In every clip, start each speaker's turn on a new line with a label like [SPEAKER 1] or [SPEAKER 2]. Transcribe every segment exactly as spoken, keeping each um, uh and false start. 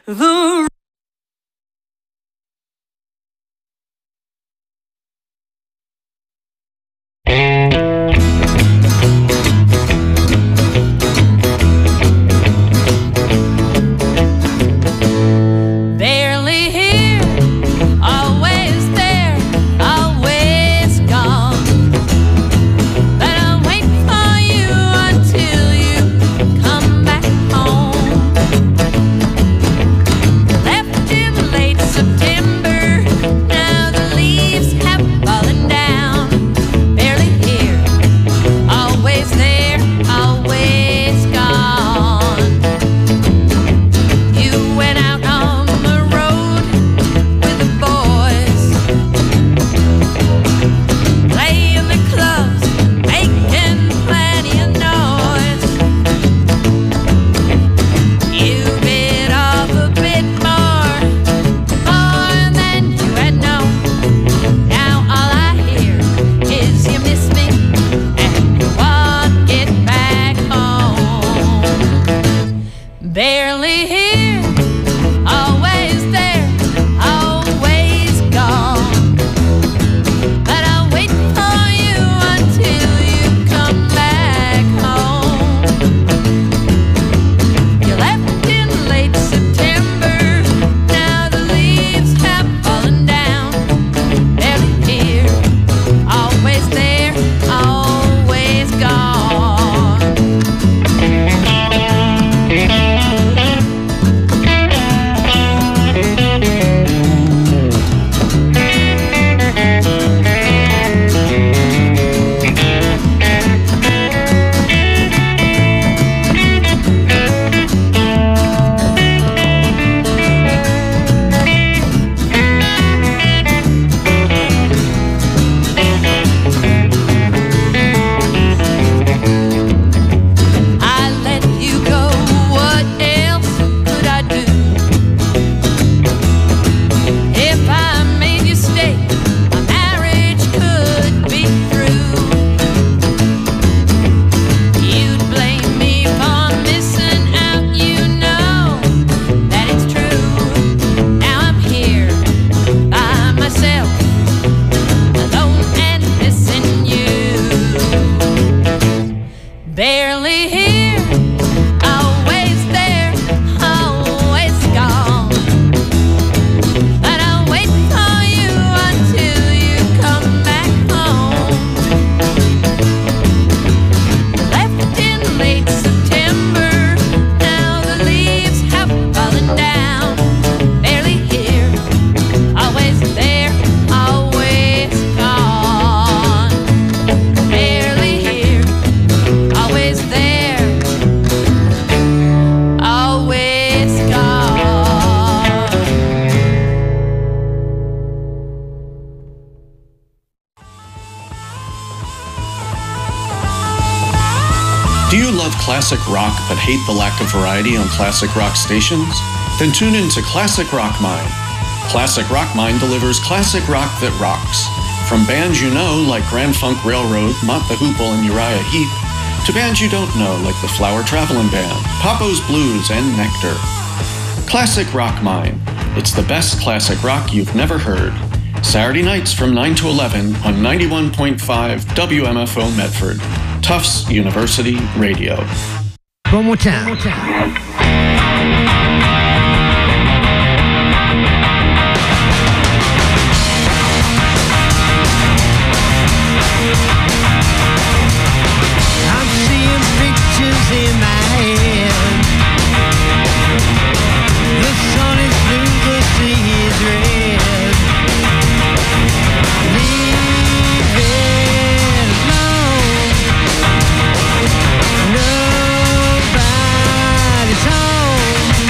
[SPEAKER 1] the
[SPEAKER 2] classic rock but hate the lack of variety on classic rock stations? Then tune in to Classic Rock Mine. Classic Rock Mine delivers classic rock that rocks. From bands you know like Grand Funk Railroad, Mott the Hoople, and Uriah Heep, to bands you don't know like the Flower Traveling Band, Papo's Blues, and Nectar. Classic Rock Mine. It's the best classic rock you've never heard. Saturday nights from nine to eleven on ninety-one point five W M F O Medford. Tufts University Radio.
[SPEAKER 3] One more time. One more time. I'm seeing pictures in my head. The sun is blue, the sea is red. Nobody's home.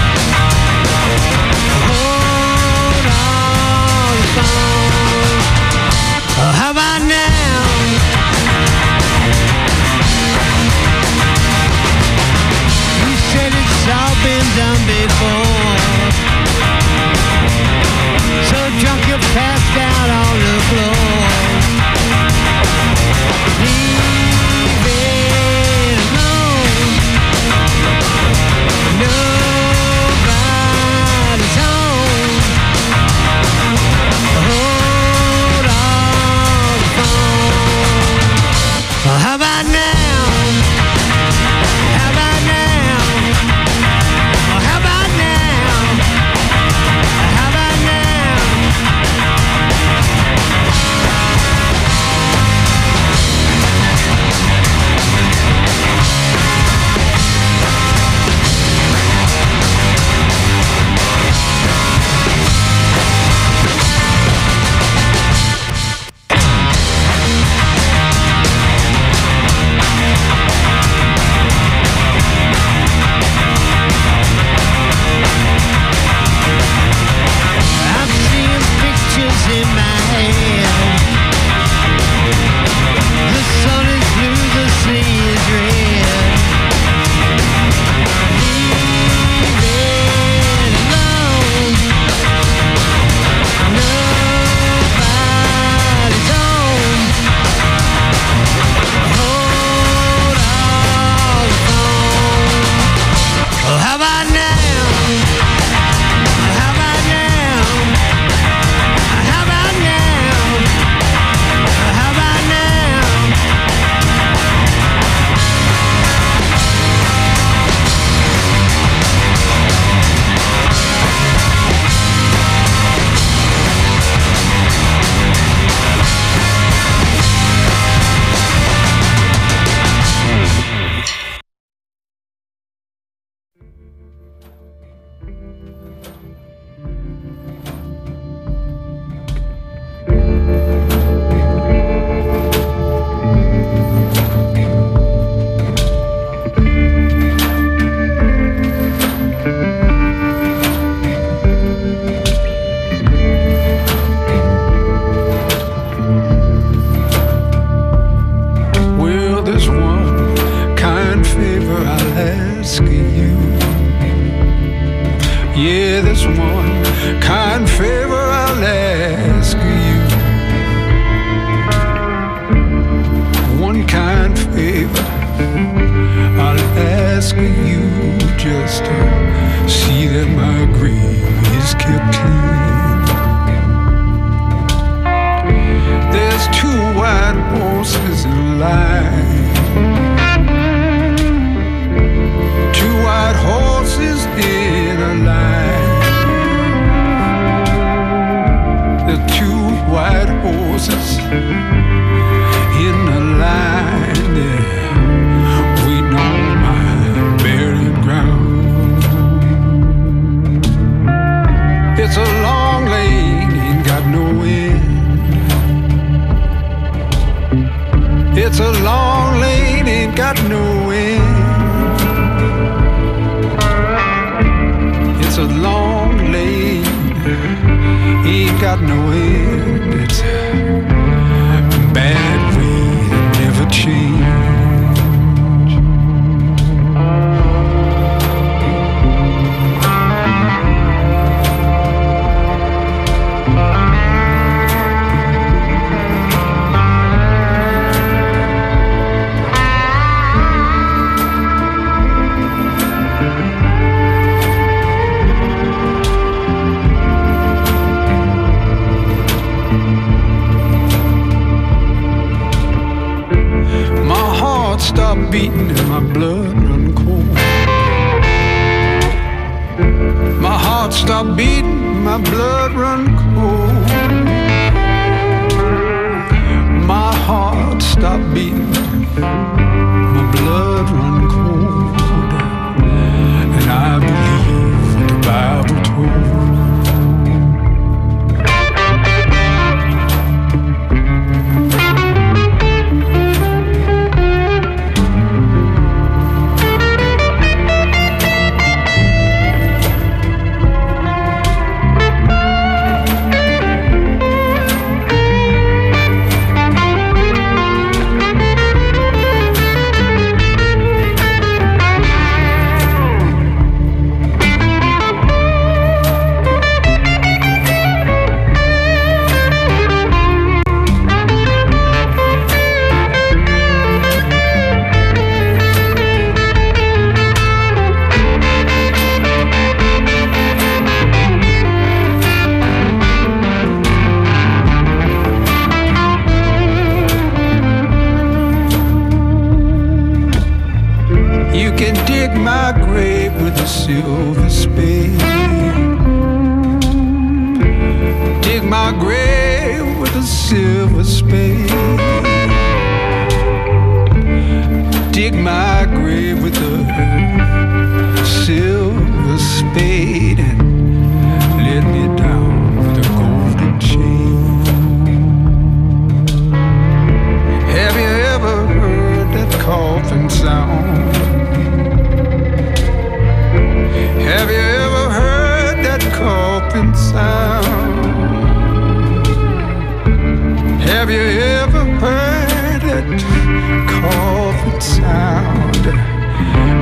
[SPEAKER 1] just one kind favor I'll ask you. One kind favor I'll ask you, just to see that my grave is kept clean. There's two white horses in line, two white horses in a line. The two white horses in a line, they're waiting on my buried ground. It's a long lane, ain't got no end. It's a long lane, ain't got no end. It's a long lane, ain't got no end. It's a bad way to never change. Stop beating and my blood run cold. My heart stopped beating, my blood run cold. My heart stopped beating, my blood run cold. And I believe what the Bible told. Silver spade, dig my grave with a silver spade, dig my grave with a silver spade, and let me down with a golden chain. Have you ever heard that coffin sound? Have you ever heard that coffin sound? Have you ever heard that coffin sound?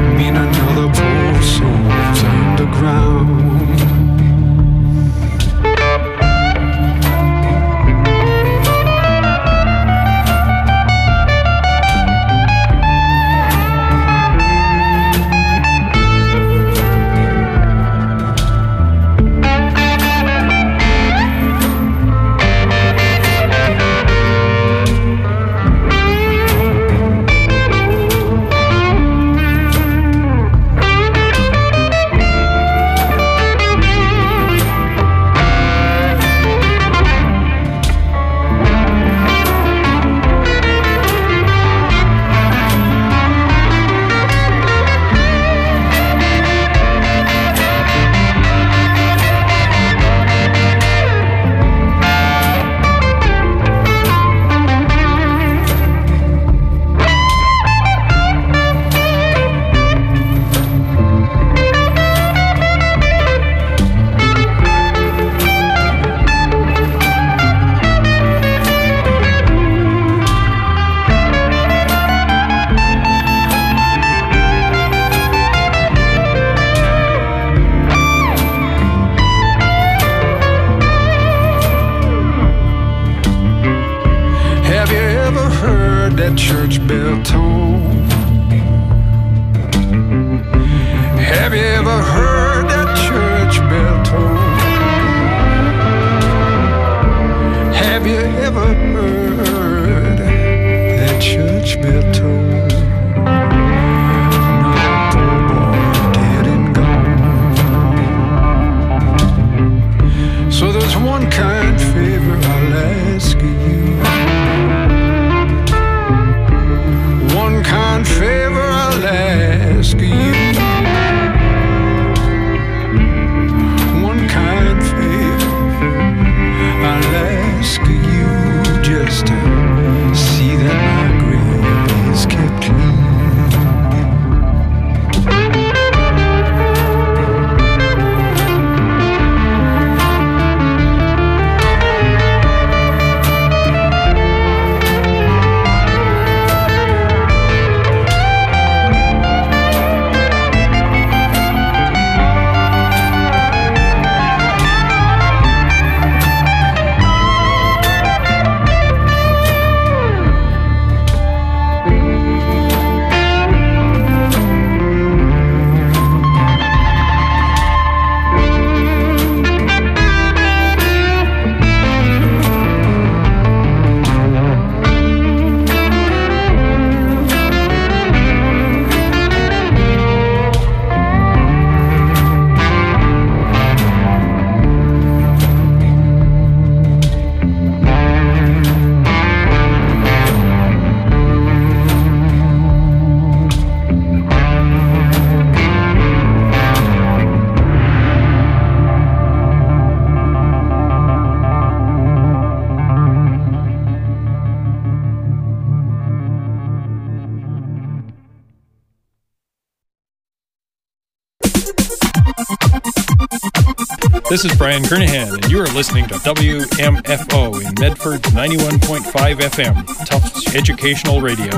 [SPEAKER 4] This is Brian Kernahan, and you are listening to W M F O in Medford's ninety-one point five F M, Tufts Educational Radio.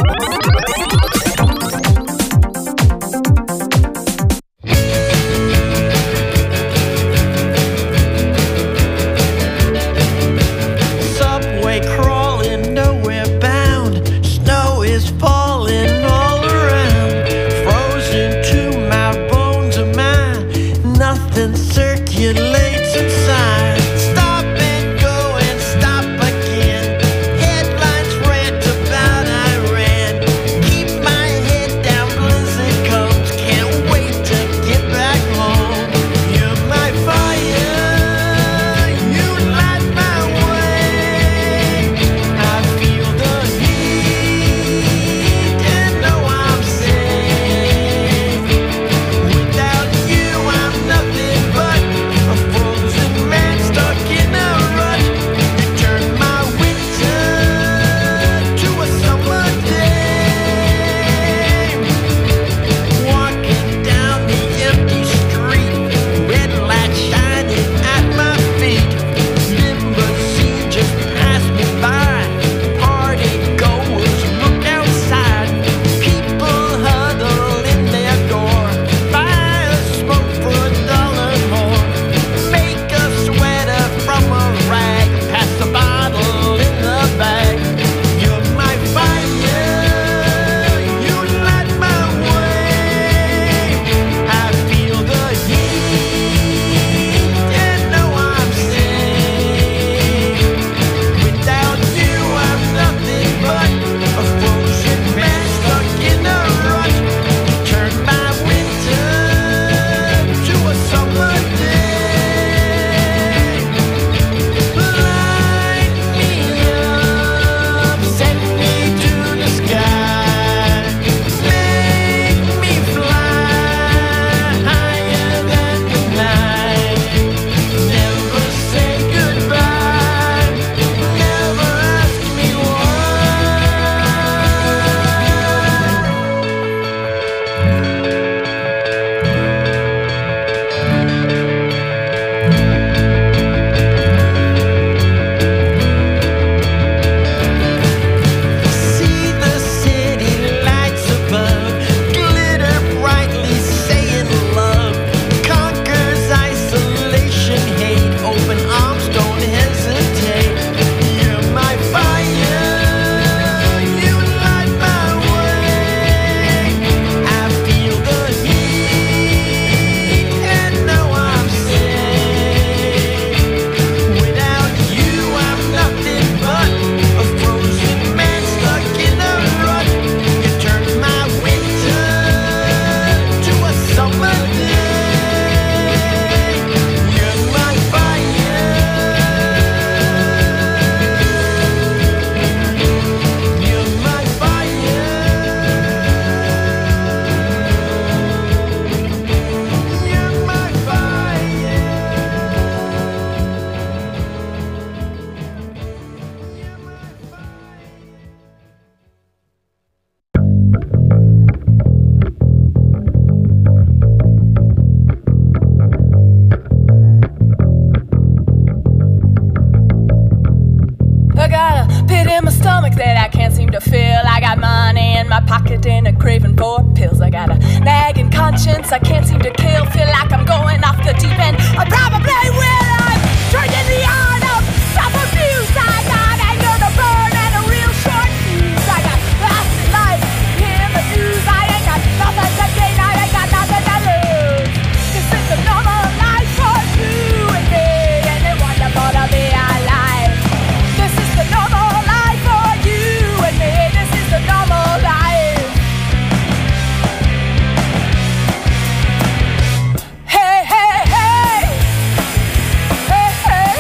[SPEAKER 3] Subway crawling, nowhere bound. Snow is falling all around. Frozen to my bones of mine. Nothing circulates inside. Stop and go and stop again. Headlines rant about Iran. Keep my head down, blizzard comes. Can't wait to get back home. You're my fire, you light my way. I feel the heat and know I'm safe. Without you I'm nothing but a frozen man stuck in a rut. You turn my winter to a summer day. Walking down the empty street, red light shining at my feet. Limousine just passed me by. Party goers look outside. People huddle in their door. Buy a smoke for a dollar more. Make a sweater from a rag. Pass the bottle in the bag. You're my fire, you light my way. I feel the heat and know I'm safe. Without you I'm nothing but a frozen man stuck in a rut. Turn my winter to a summer day. Light me up, set me to the sky. Make me fly higher than the night. Never say goodbye, never ask me why. See the city lights above, glitter brightly, saying love conquers isolation, hate. Open arms, don't hesitate. You're my fire, you light my way. I feel the heat and know I'm safe. Without you I'm nothing but a frozen man stuck in a rut. You turn my winter to a summer day. You're my fire, you're my fire, you're my fire.
[SPEAKER 5] I got a pit in my stomach that I can't seem to fill. I got money in my pocket and a craving for pills. I got a nagging conscience I can't seem to kill. Feel like I'm going off the deep end. I probably will. I'm drinking the art of self-abuse. I got anger to burn and a real short fuse. I got last life in the news. I ain't got nothing to gain. I ain't got nothing to lose. This is the normal life for you and me. And it's wonderful to be alive. This is the normal life for you and me. This is the normal life. Hey, hey, hey. Hey, hey,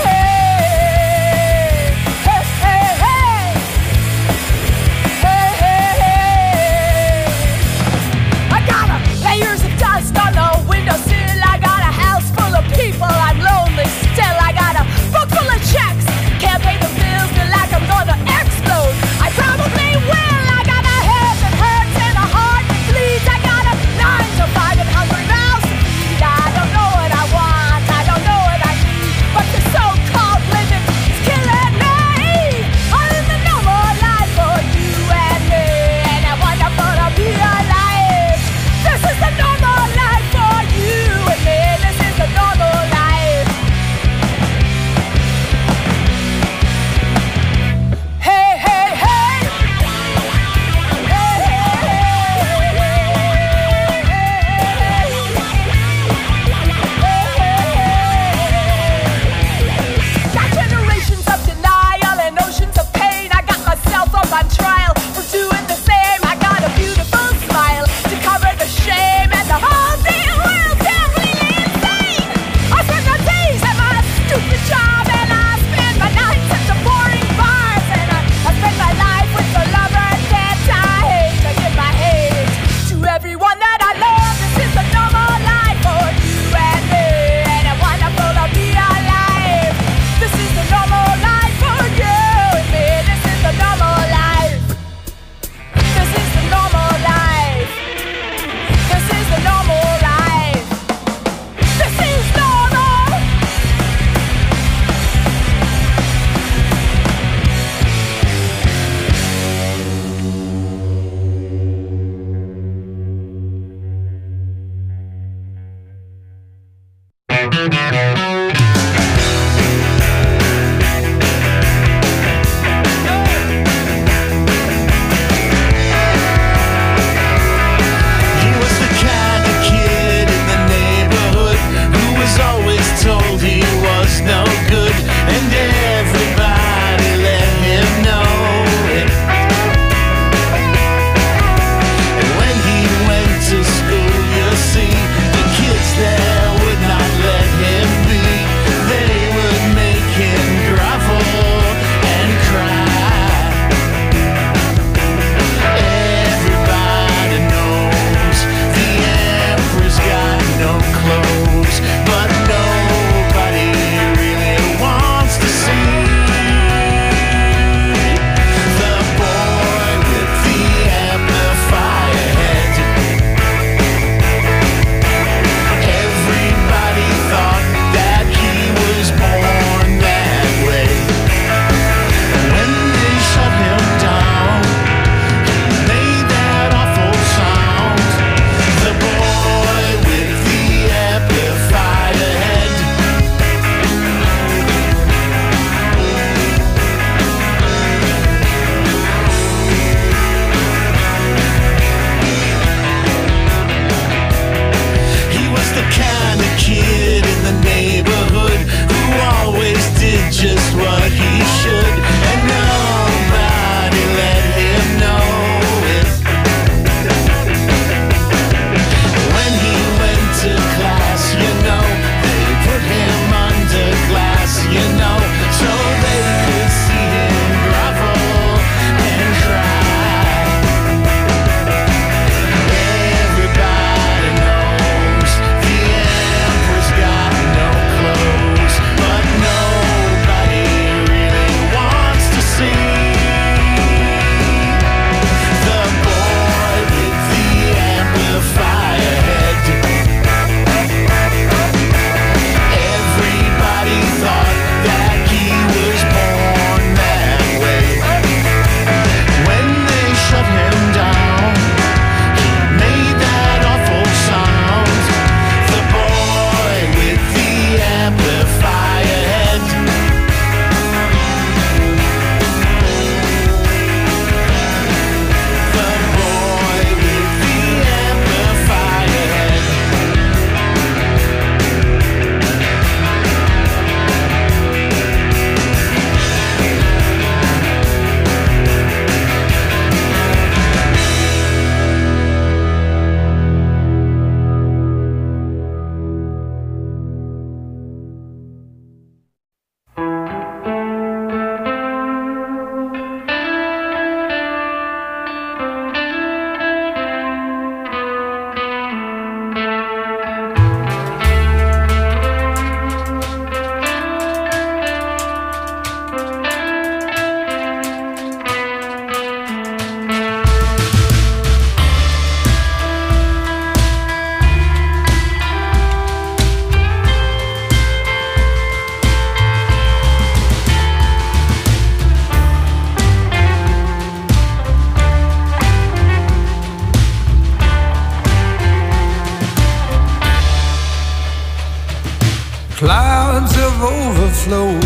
[SPEAKER 1] Clouds have overflowed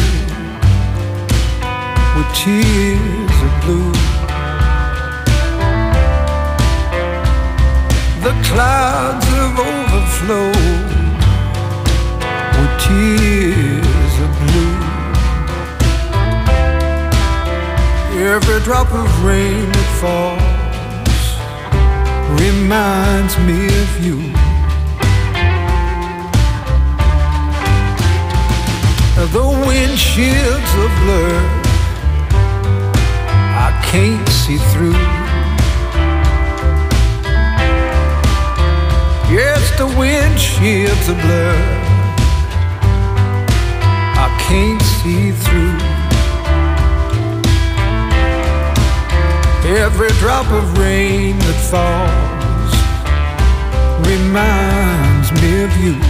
[SPEAKER 1] with tears of blue. The clouds have overflowed with tears of blue. Every drop of rain that falls reminds me of you. The windshields are blurred, I can't see through. Yes, the windshields are blurred, I can't see through. Every drop of rain that falls reminds me of you.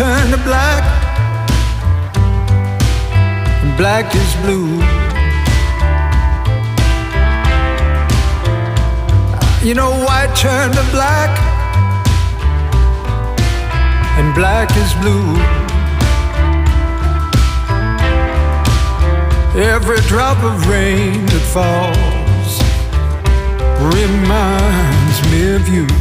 [SPEAKER 1] turned to black, and black is blue. You know, white turned to black, and black is blue. Every drop of rain that falls reminds me of you.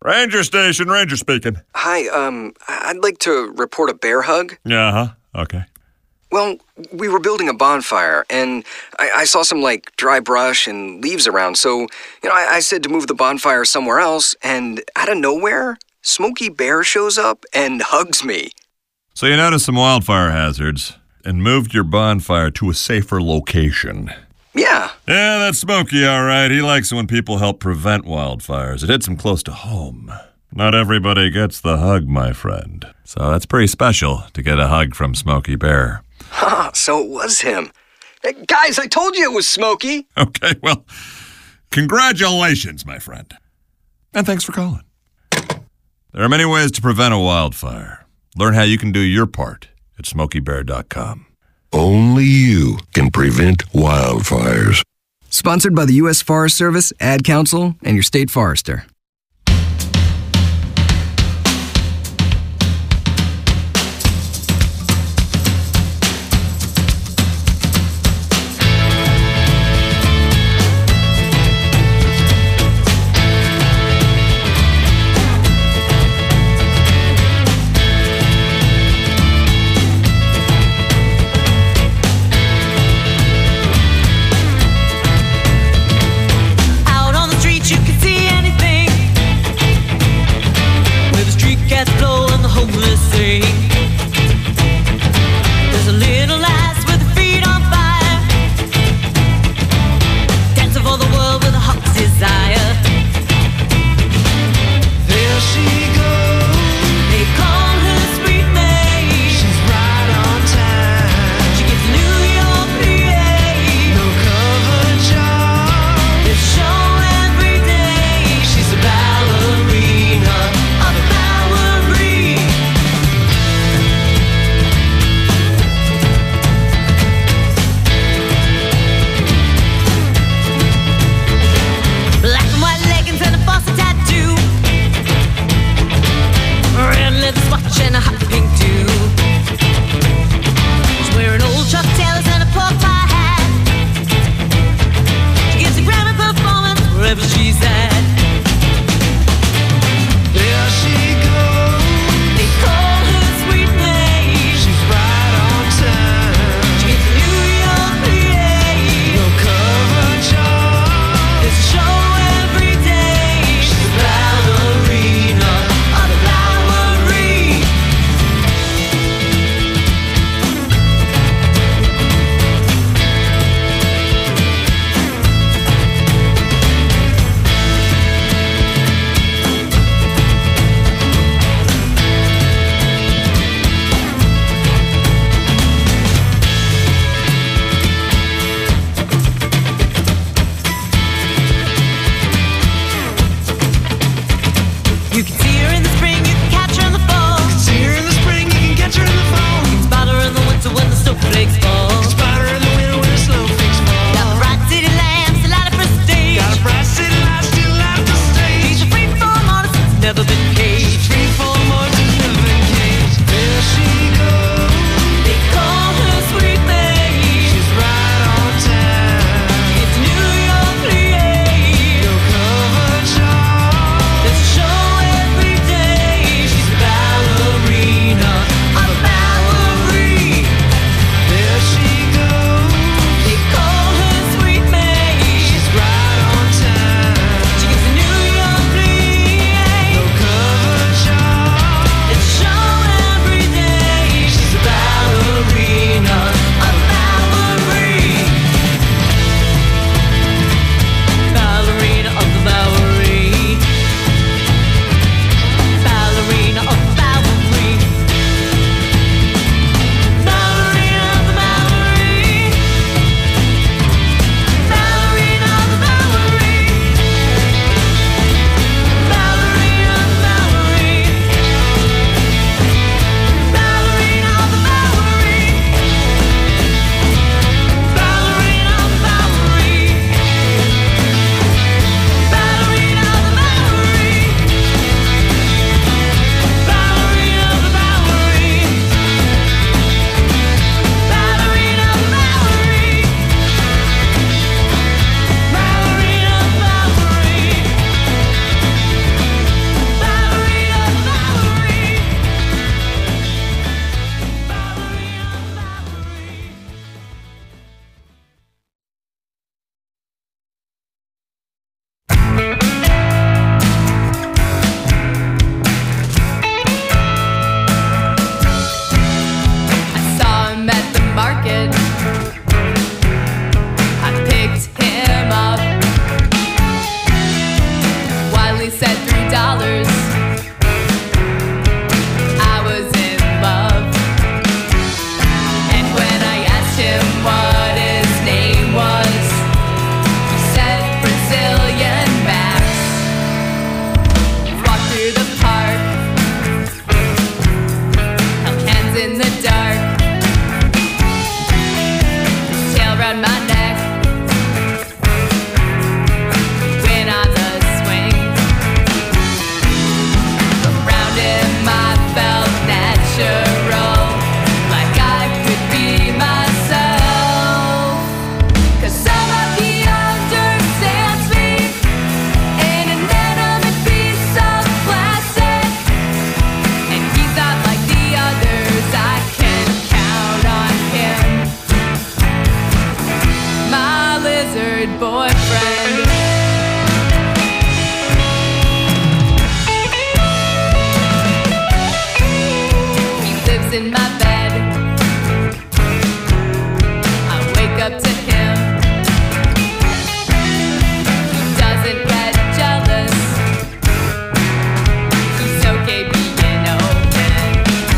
[SPEAKER 6] Ranger station, Ranger speaking.
[SPEAKER 7] Hi, um, I'd like to report a bear hug.
[SPEAKER 6] Yeah, huh? Okay.
[SPEAKER 7] Well, we were building a bonfire, and I, I saw some, like, dry brush and leaves around, so, you know, I, I said to move the bonfire somewhere else, and out of nowhere, Smokey Bear shows up and hugs me.
[SPEAKER 6] So you noticed some wildfire hazards and moved your bonfire to a safer location.
[SPEAKER 7] Yeah.
[SPEAKER 6] Yeah, that's Smokey, all right. He likes it when people help prevent wildfires. It hits him close to home. Not everybody gets the hug, my friend. So that's pretty special to get a hug from Smokey Bear.
[SPEAKER 7] Ha, so it was him. Hey, guys, I told you it was Smokey.
[SPEAKER 6] Okay, well, congratulations, my friend. And thanks for calling. There are many ways to prevent a wildfire. Learn how you can do your part at smokey bear dot com.
[SPEAKER 8] Only you can prevent wildfires.
[SPEAKER 9] Sponsored by the U S Forest Service, Ad Council, and your state forester.
[SPEAKER 3] Out on the street, you can see anything.
[SPEAKER 5] in my bed. I wake up to him. He doesn't get jealous. He's okay being open.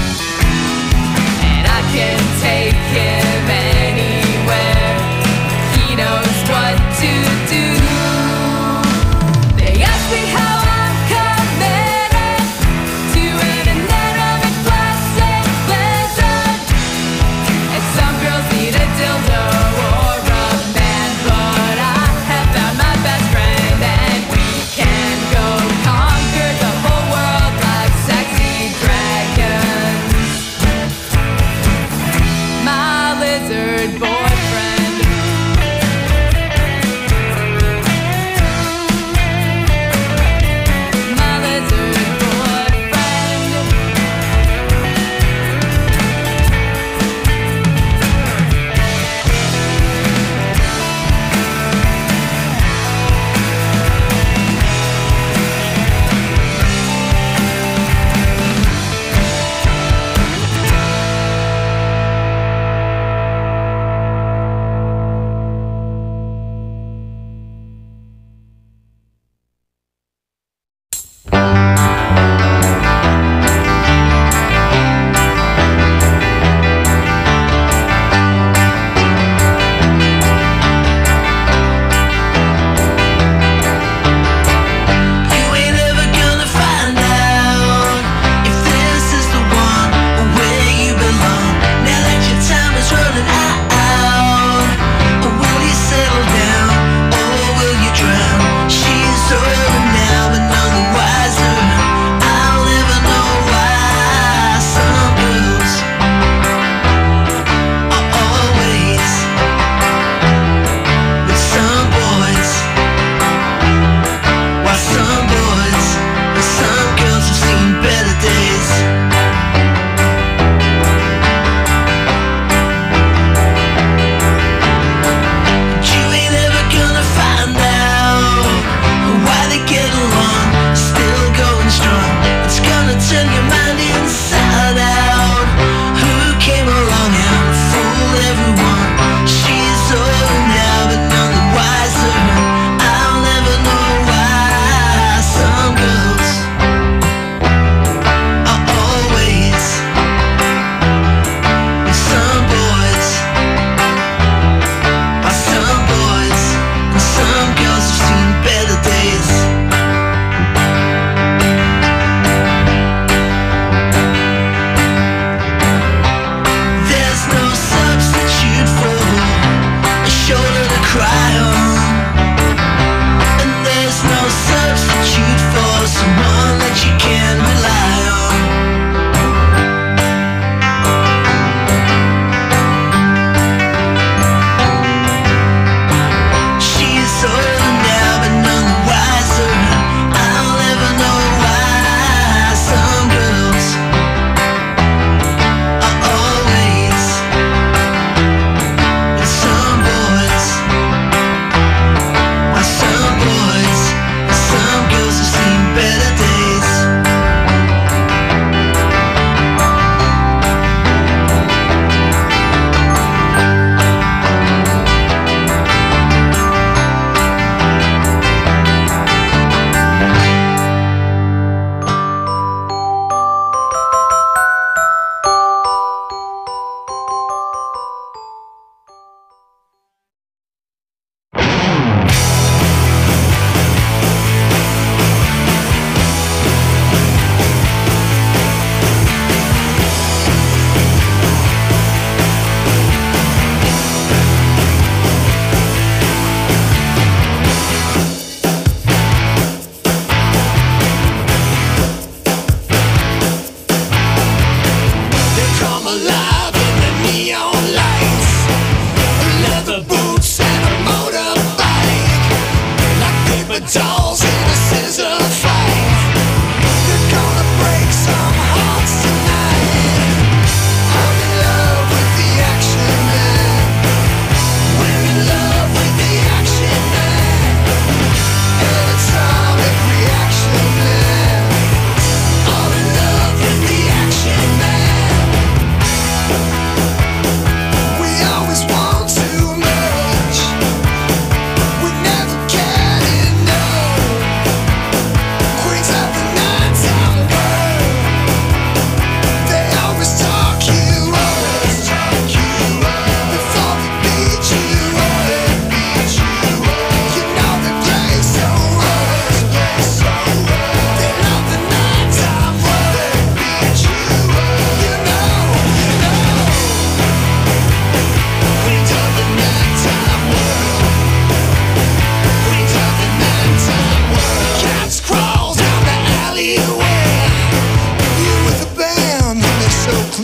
[SPEAKER 5] And I can take him anywhere. He knows what to do. They ask me how I'm committed to an inanimate plastic lens.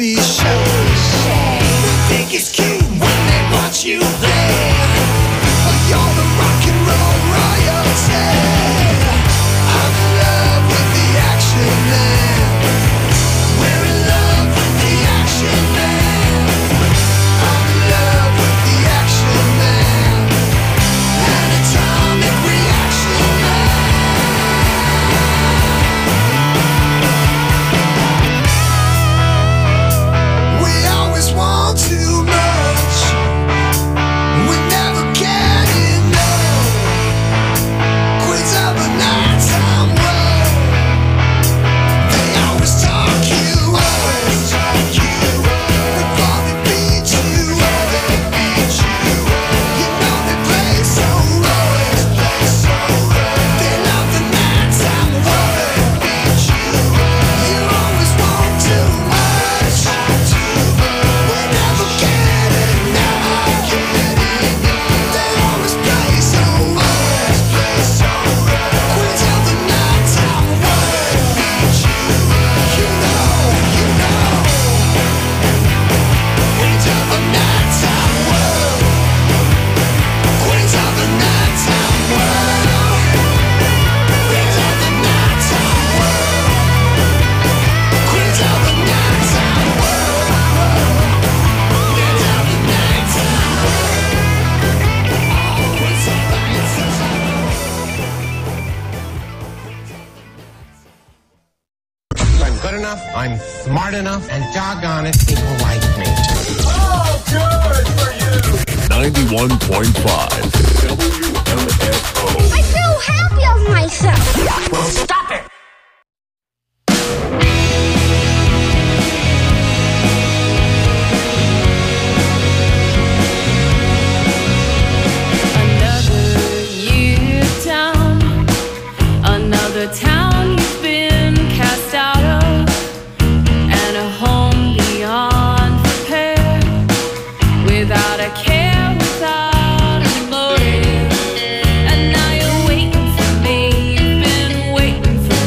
[SPEAKER 3] cliche. They think it's cute when they watch you play. But you're the rock and roll royalty. I'm in love with the action man. We're in love with the action man. I'm in love with the action man. An atomic reaction man. We always want too much. We never get enough. Queens of the nighttime world. They always talk you always talk you before they beat you up. You know they play so rough. They love the nighttime world. You always want too much. We never get enough. They always play so rough. Queens of the nighttime world. You know, you know. Queens of the nighttime world. Queens of the nighttime world. Queens of the nighttime world. Queens of the nighttime world. Queens of the nighttime world. Queens of the
[SPEAKER 10] I'm good enough, I'm smart enough, and doggone it, people like me.
[SPEAKER 8] ninety-one point five W M F O.
[SPEAKER 11] I feel happy of myself.
[SPEAKER 10] Well, stop it!
[SPEAKER 5] Another year down, another town you've been cast out of, and a home beyond repair, without a care, without a motive. And now you're waiting for me, you've been waiting for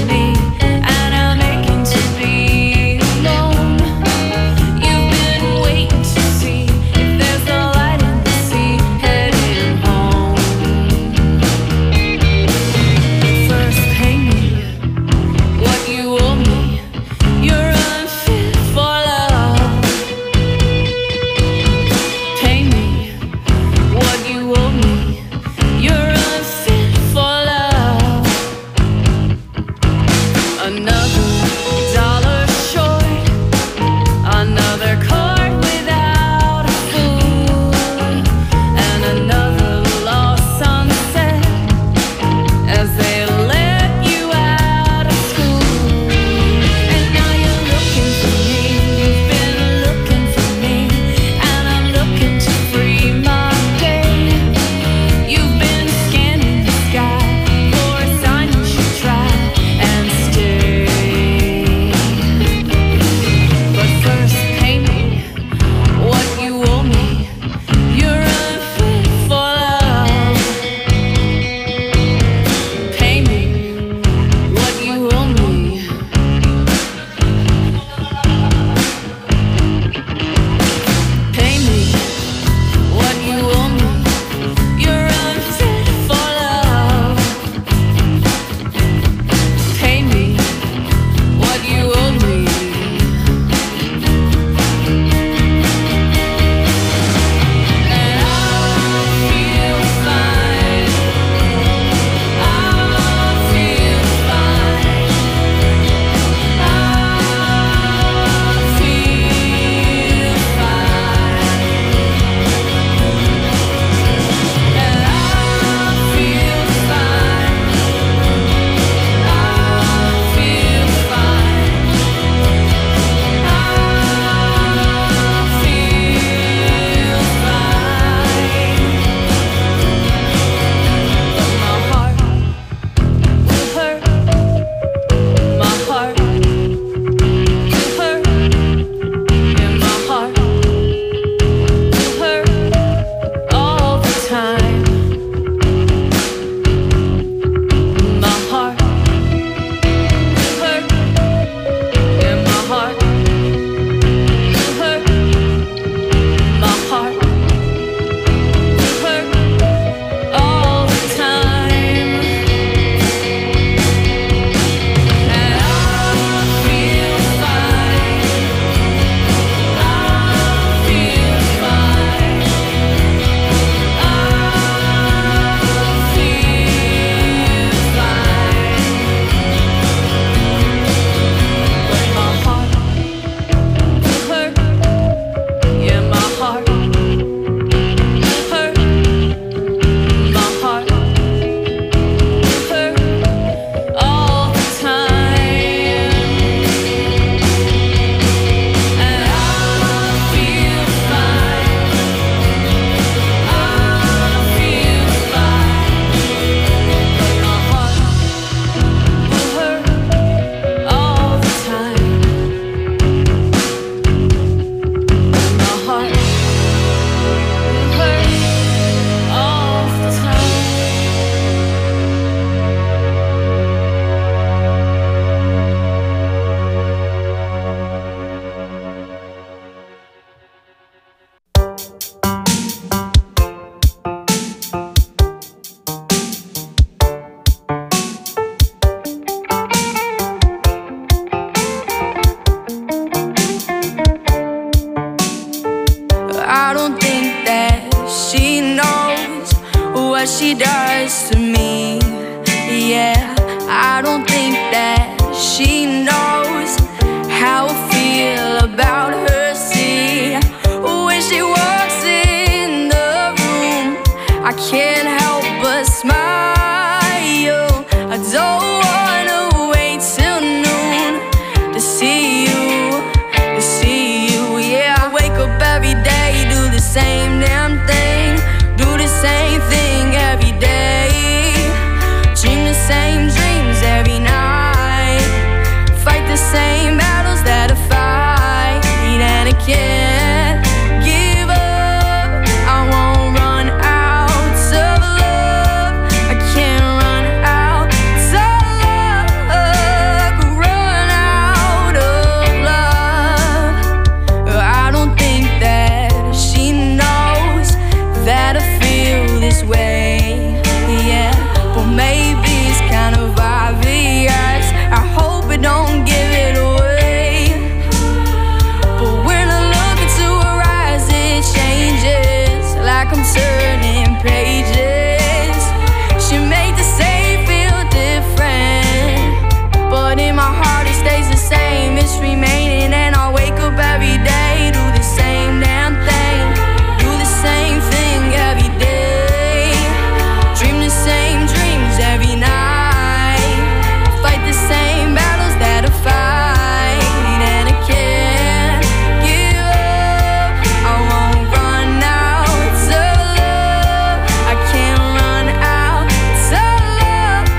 [SPEAKER 12] what she does to me. Yeah, I don't think that she knows how I feel about her. See, when she walks in the room, I can't help but smile. I don't wanna wait till noon to see you, to see you. Yeah, I wake up every day, do the same damn thing, do the same thing every day, dream the same dreams every night, fight the same battles that I fight, and I can't give up. I won't run out of love. I can't run out of love. Run out of love. I don't think that she knows that I feel this way. Yeah, but maybe it's kind of obvious. I hope it don't give it away. But when I look into her eyes, it changes, like I'm turning pages. She made the same feel different, but in my heart it stays the same. It's remaining, and I wake up every day, do the same damn thing, do the same thing every day, dream the same dreams every night, fight the same battles that I fight, and I can't give up. I won't run out of love. I can't run out of love.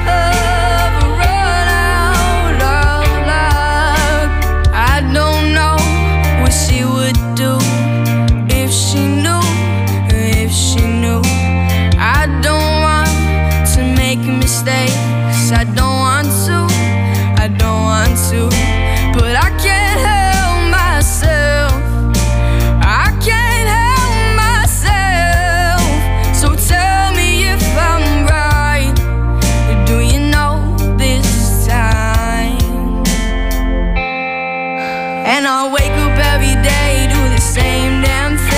[SPEAKER 12] Run out of love. I don't know what she would do if she knew, if she knew. I don't want to make mistakes. I don't want to, I don't want to, but I can't help myself. I can't help myself. So tell me if I'm right. Do you know this time? And I wake up every day, do the same damn thing.